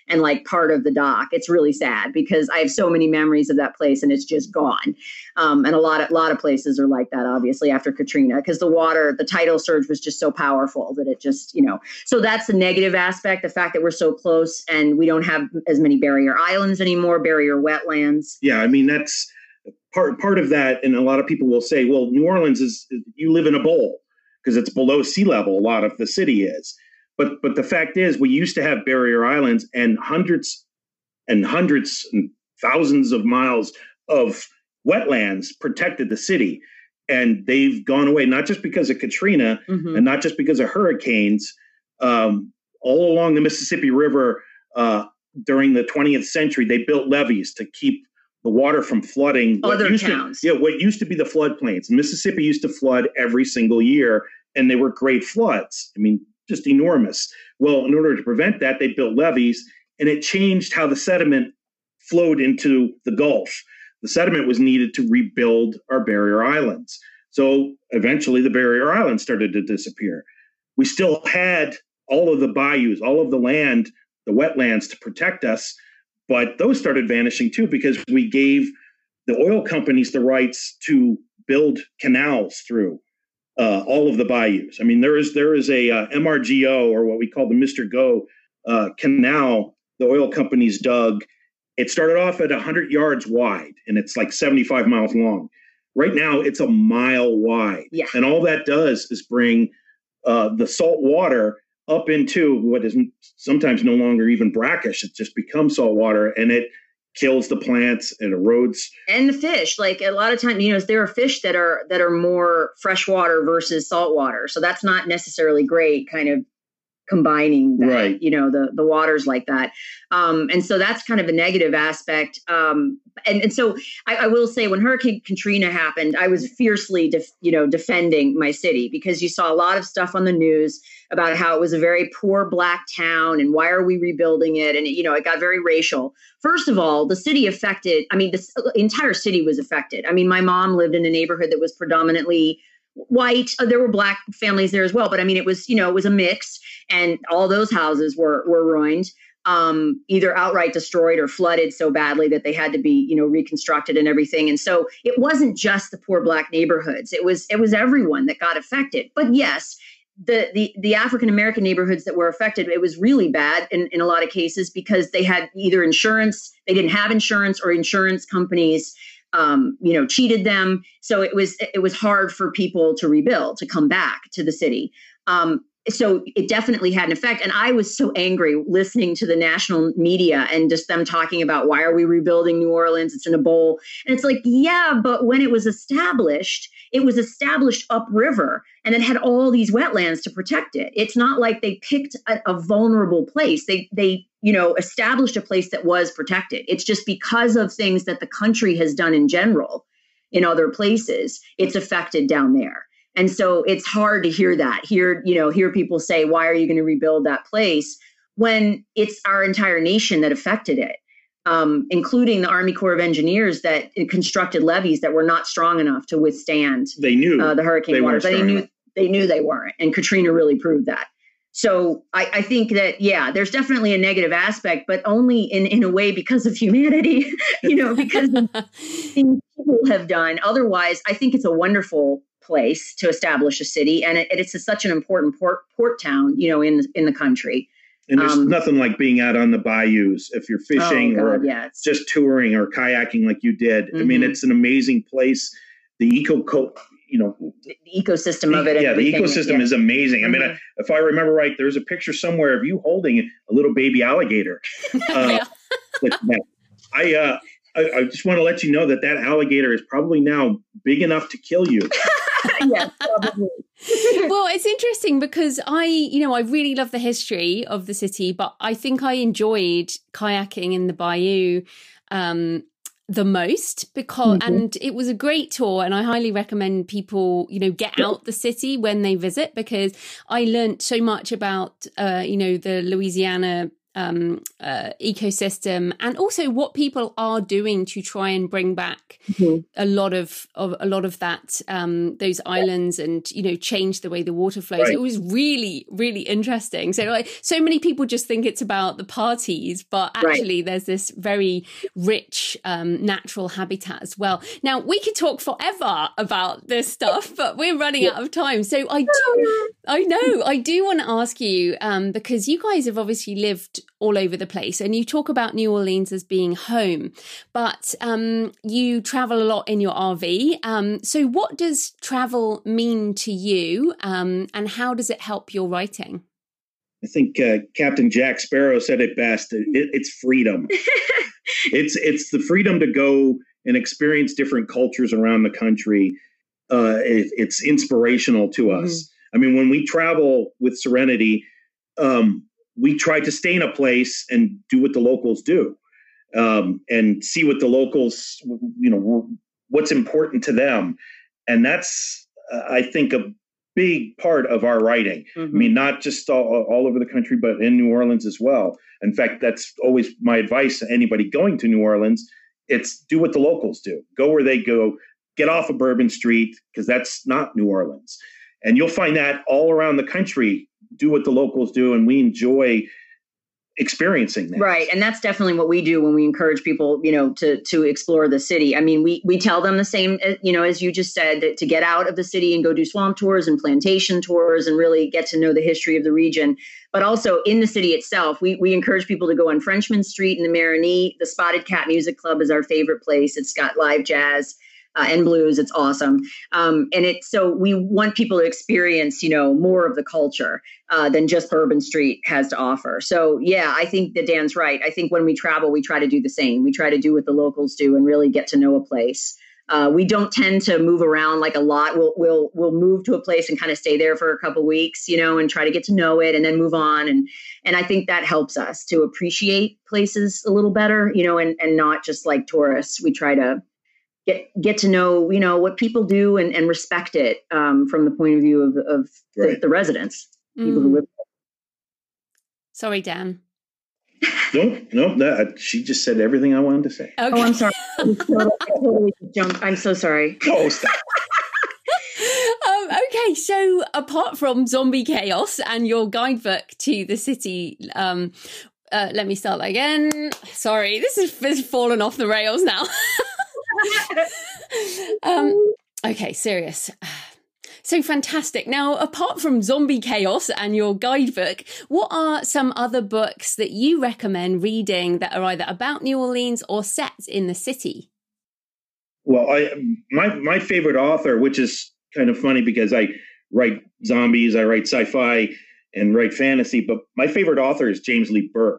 and like part of the dock. It's really sad because I have so many memories of that place and it's just gone. Um, and a lot of, lot of places are like that, obviously, after Katrina, because the water, the tidal surge was just so powerful that it just, you know, so that's the negative aspect, the fact that we're so close and we don't have as many barrier islands anymore, barrier wetlands. Yeah, I mean, that's part part of that. And a lot of people will say, well, New Orleans is, you live in a bowl because it's below sea level. A lot of the city is. But but the fact is, we used to have barrier islands and hundreds and hundreds and thousands of miles of wetlands protected the city. And they've gone away, not just because of Katrina mm-hmm. and not just because of hurricanes. Um, all along the Mississippi River uh, during the twentieth century, they built levees to keep the water from flooding. Other used towns. To, yeah, what used to be the floodplains. Mississippi used to flood every single year, and they were great floods. I mean, just enormous. Well, in order to prevent that, they built levees, and it changed how the sediment flowed into the Gulf. The sediment was needed to rebuild our barrier islands. So eventually the barrier islands started to disappear. We still had all of the bayous, all of the land, the wetlands to protect us, but those started vanishing too because we gave the oil companies the rights to build canals through uh, all of the bayous. I mean, there is there is a uh, M R G O, or what we call the Mister Go uh, canal the oil companies dug. It started off at one hundred yards wide, and it's like seventy-five miles long. Right now, it's a mile wide. Yeah. And all that does is bring uh, the salt water up into what is sometimes no longer even brackish. It just becomes salt water, and it kills the plants and erodes. And the fish, like a lot of times, you know, there are fish that are that are more freshwater versus saltwater. So that's not necessarily great, kind of combining that, right. you know, the, the waters like that. Um, and so that's kind of a negative aspect. Um, and, and so I, I will say when Hurricane Katrina happened, I was fiercely, def, you know, defending my city because you saw a lot of stuff on the news about how it was a very poor Black town and why are we rebuilding it? And, you know, it got very racial. First of all, the city affected, I mean, the entire city was affected. I mean, my mom lived in a neighborhood that was predominantly white. Uh, there were Black families there as well. But I mean, it was, you know, it was a mix. And all those houses were were ruined, um, either outright destroyed or flooded so badly that they had to be, you know, reconstructed and everything. And so it wasn't just the poor Black neighborhoods. It was it was everyone that got affected. But yes, the the the African-American neighborhoods that were affected, it was really bad in, in a lot of cases because they had either insurance, they didn't have insurance, or insurance companies Um, you know, cheated them. So it was it was hard for people to rebuild, to come back to the city. Um, so it definitely had an effect. And I was so angry listening to the national media and just them talking about why are we rebuilding New Orleans? It's in a bowl. And it's like, yeah, but when it was established, it was established upriver and it had all these wetlands to protect it. It's not like they picked a, a vulnerable place. They they you know, established a place that was protected. It's just because of things that the country has done in general in other places, it's affected down there. And so it's hard to hear that, hear, you know, hear people say, why are you going to rebuild that place when it's our entire nation that affected it, um, including the Army Corps of Engineers that constructed levees that were not strong enough to withstand they knew uh, the hurricane they waters. They knew, enough. they knew they weren't. And Katrina really proved that. So I, I think that, yeah, there's definitely a negative aspect, but only in, in a way because of humanity, you know, because of things people have done. Otherwise, I think it's a wonderful place to establish a city. And it, it's a, such an important port port town, you know, in, in the country. And there's um, nothing like being out on the bayous if you're fishing oh God, or yeah, just touring or kayaking like you did. Mm-hmm. I mean, it's an amazing place. The eco co- you know, the ecosystem of it. Yeah, the ecosystem yeah. is amazing. I mm-hmm. mean, I, if I remember right, there's a picture somewhere of you holding a little baby alligator. Uh, but, I, uh, I I just want to let you know that that alligator is probably now big enough to kill you. Yes, probably. Well, it's interesting because I, you know, I really love the history of the city, but I think I enjoyed kayaking in the bayou um, the most because, mm-hmm. and it was a great tour, and I highly recommend people, you know, get out the city when they visit because I learned so much about, uh, you know, the Louisiana um, uh, ecosystem, and also what people are doing to try and bring back mm-hmm. a lot of, of a lot of that um, those islands, and you know, change the way the water flows. Right. It was really, really interesting. So, like, so many people just think it's about the parties, but actually, right. there's this very rich um, natural habitat as well. Now, we could talk forever about this stuff, but we're running out of time. So, I do, I know, I do want to ask you um, because you guys have obviously lived all over the place, and you talk about New Orleans as being home, but um, you travel a lot in your R V. Um, so what does travel mean to you, um, and how does it help your writing? I think uh, Captain Jack Sparrow said it best. It, it's freedom. it's it's the freedom to go and experience different cultures around the country. Uh, it, it's inspirational to us. Mm-hmm. I mean, when we travel with Serenity, um, we try to stay in a place and do what the locals do, um, and see what the locals, you know, what's important to them. And that's, uh, I think, a big part of our writing. Mm-hmm. I mean, not just all, all over the country, but in New Orleans as well. In fact, that's always my advice to anybody going to New Orleans. It's do what the locals do. Go where they go. Get off of Bourbon Street, because that's not New Orleans. And you'll find that all around the country. Do what the locals do, and we enjoy experiencing that. Right. And that's definitely what we do when we encourage people, you know, to to explore the city. I mean, we we tell them the same, you know, as you just said, that to get out of the city and go do swamp tours and plantation tours and really get to know the history of the region. But also in the city itself, we we encourage people to go on Frenchman Street in the Marigny. The Spotted Cat Music Club is our favorite place. It's got live jazz Uh, and blues. It's awesome. Um, and it's so we want people to experience, you know, more of the culture uh, than just Bourbon Street has to offer. So, yeah, I think that Dan's right. I think when we travel, we try to do the same. We try to do what the locals do and really get to know a place. Uh, we don't tend to move around like a lot. We'll we'll we'll move to a place and kind of stay there for a couple of weeks, you know, and try to get to know it and then move on. And and I think that helps us to appreciate places a little better, you know, and and not just like tourists. We try to Get get to know, you know, what people do and, and respect it um, from the point of view of, of right. the, the residents, people mm. who live there. Sorry, Dan. No, no, that, she just said everything I wanted to say. Okay. Oh, I'm sorry. I totally, I totally jumped. I'm so sorry. Oh, stop. um, okay, so apart from zombie chaos and your guidebook to the city, um, uh, let me start again. Sorry, this is, this is fallen off the rails now. um, okay, serious. So fantastic. Now, apart from zombie chaos and your guidebook, what are some other books that you recommend reading that are either about New Orleans or set in the city? Well, I my my favorite author, which is kind of funny because I write zombies, I write sci-fi, and write fantasy, but my favorite author is James Lee Burke.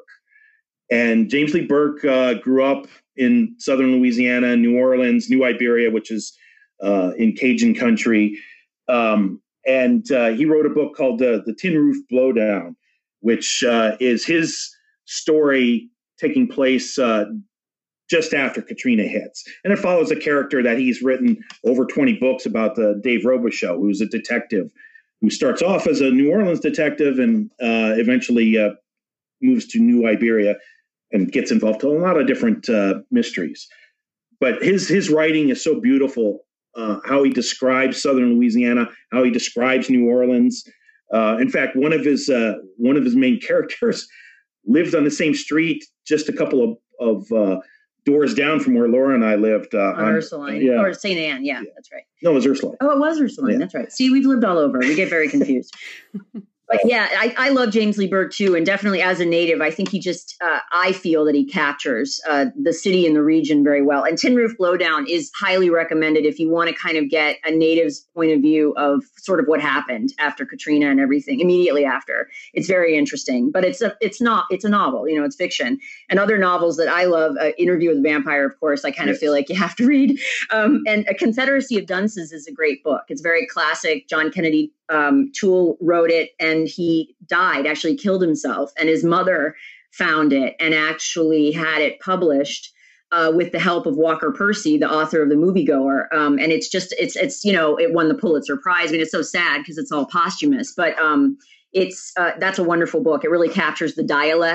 And James Lee Burke uh, grew up in southern Louisiana, New Orleans, New Iberia, which is uh, in Cajun country. Um, and uh, he wrote a book called uh, The Tin Roof Blowdown, which uh, is his story taking place uh, just after Katrina hits. And it follows a character that he's written over twenty books about, the Dave Robichaux, who's a detective who starts off as a New Orleans detective and uh, eventually uh, moves to New Iberia and gets involved in a lot of different uh, mysteries. But his his writing is so beautiful, uh, how he describes southern Louisiana, how he describes New Orleans. Uh, in fact, one of his uh, one of his main characters lived on the same street just a couple of, of uh, doors down from where Laura and I lived. Uh, on, on Ursuline, yeah. Or Saint Anne, yeah, yeah, that's right. No, it was Ursuline. Oh, it was Ursuline, yeah. That's right. See, we've lived all over. We get very confused. But yeah, I, I love James Lee Burke too, and definitely as a native, I think he just, uh, I feel that he captures uh, the city and the region very well. And Tin Roof Blowdown is highly recommended if you want to kind of get a native's point of view of sort of what happened after Katrina and everything, immediately after. It's very interesting, but it's a, it's not, it's a novel, you know, it's fiction. And other novels that I love, uh, Interview with a Vampire, of course, I kind of yes. feel like you have to read. Um, and A Confederacy of Dunces is a great book. It's very classic. John Kennedy Um, Toole wrote it, and he died, actually killed himself, and his mother found it and actually had it published uh, with the help of Walker Percy, the author of The Moviegoer. Um, and it's just, it's, it's, you know, it won the Pulitzer Prize. I mean, it's so sad because it's all posthumous, but um, it's, uh, that's a wonderful book. It really captures the dialect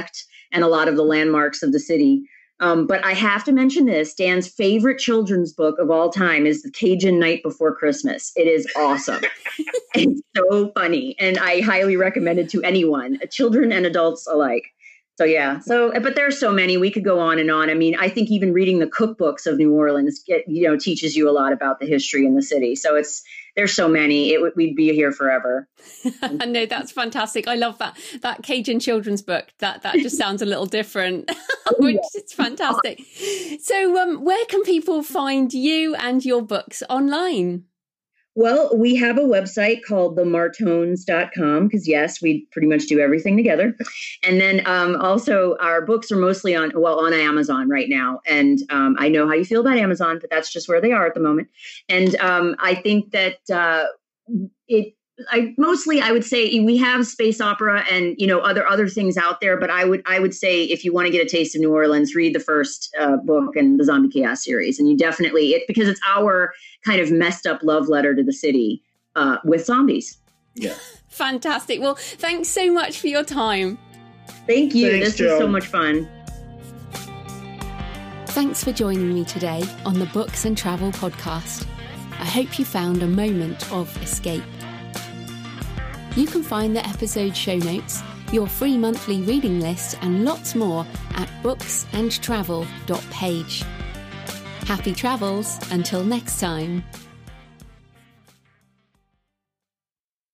and a lot of the landmarks of the city. Um, but I have to mention this, Dan's favorite children's book of all time is The Cajun Night Before Christmas. It is awesome. It's so funny. And I highly recommend it to anyone, children and adults alike. So, yeah. So, but there's so many. We could go on and on. I mean, I think even reading the cookbooks of New Orleans, get, you know, teaches you a lot about the history in the city. So it's, there's so many. It we'd be here forever. No, that's fantastic. I love that that Cajun children's book. That that just sounds a little different, which is fantastic. So, um, where can people find you and your books online? Well, we have a website called the martones dot com because, yes, we pretty much do everything together. And then um, also our books are mostly on, well, on Amazon right now. And um, I know how you feel about Amazon, but that's just where they are at the moment. And um, I think that uh, it, I mostly, I would say we have space opera and, you know, other other things out there. But I would I would say if you want to get a taste of New Orleans, read the first uh, book in the Zombie Chaos series. And you definitely, it because it's our kind of messed up love letter to the city uh, with zombies. Yeah. Fantastic. Well, thanks so much for your time. Thank you. Thanks, this Joe. was so much fun. Thanks for joining me today on the Books and Travel podcast. I hope you found a moment of escape. You can find the episode show notes, your free monthly reading list, and lots more at books and travel dot page. Happy travels until next time.